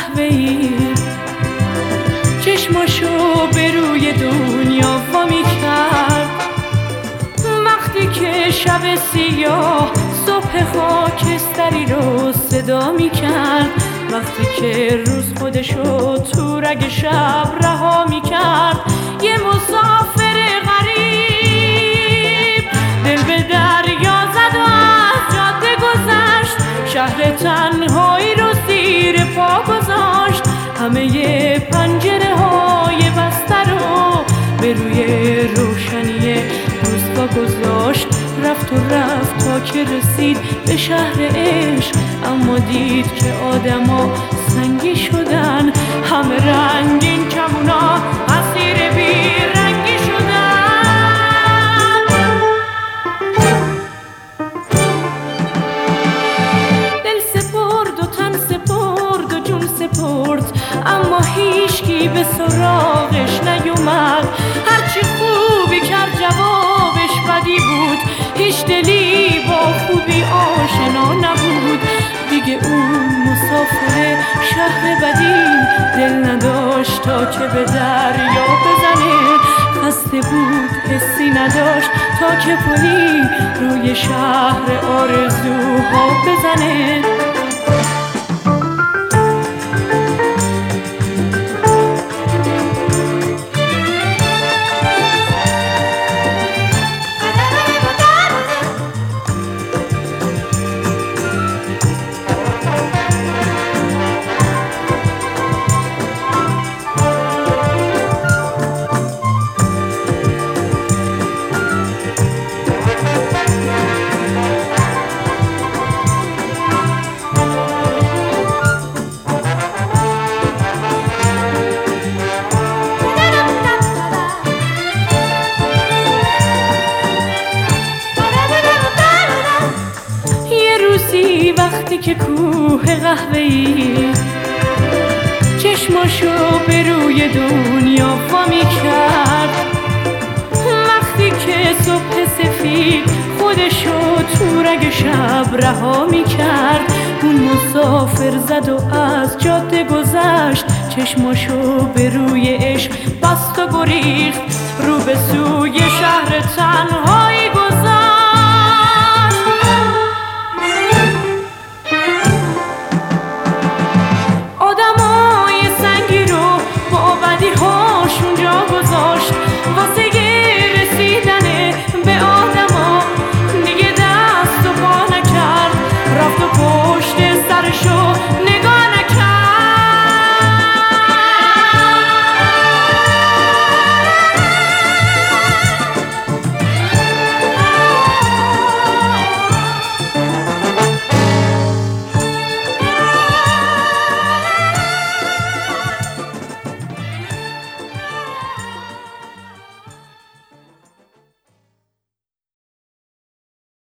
قهوه‌ای چشماشو به روی دنیا وا می‌کرد. وقتی که شب سیاه صبح خاکستری رو صدا می‌کرد، وقتی که روز خودشو تو رگ شب رها می‌کرد. یه مسافر غریب دل به دریا زد و از جاده گذشت، شهر تنهایی رو زیر پا گذاشت. همه پنجره های بسته رو به روی روشنی روز پا گذاشت. رفت و رفت تا که رسید به شهر عشق، اما دید که آدما سنگی شدن. همه رنگین کمونا اسیر بی رنگی شدن. دل سپرد و تن سپرد و جون سپرد، اما هیچکی به سراغش نیومد. هرچی خوبی کرد جوابش بدی بود، هیچ دلی با خوبی آشنا نبود. دیگه اون مسافر شهر بدی دل نداشت تا که به دریا بزنه. خسته بود حسی نداشت تا که پلی روی شهر آرزوها بزنه. وقتی که کوه قهوه‌ای چشماشو به روی دنیا وا می‌کرد، وقتی که صبح سفید خودشو تو رگ شب رها می‌کرد. اون مسافر زد و از جاده گذشت، چشماشو به روی عشق بست و گریخت رو به سوی شهر تنها.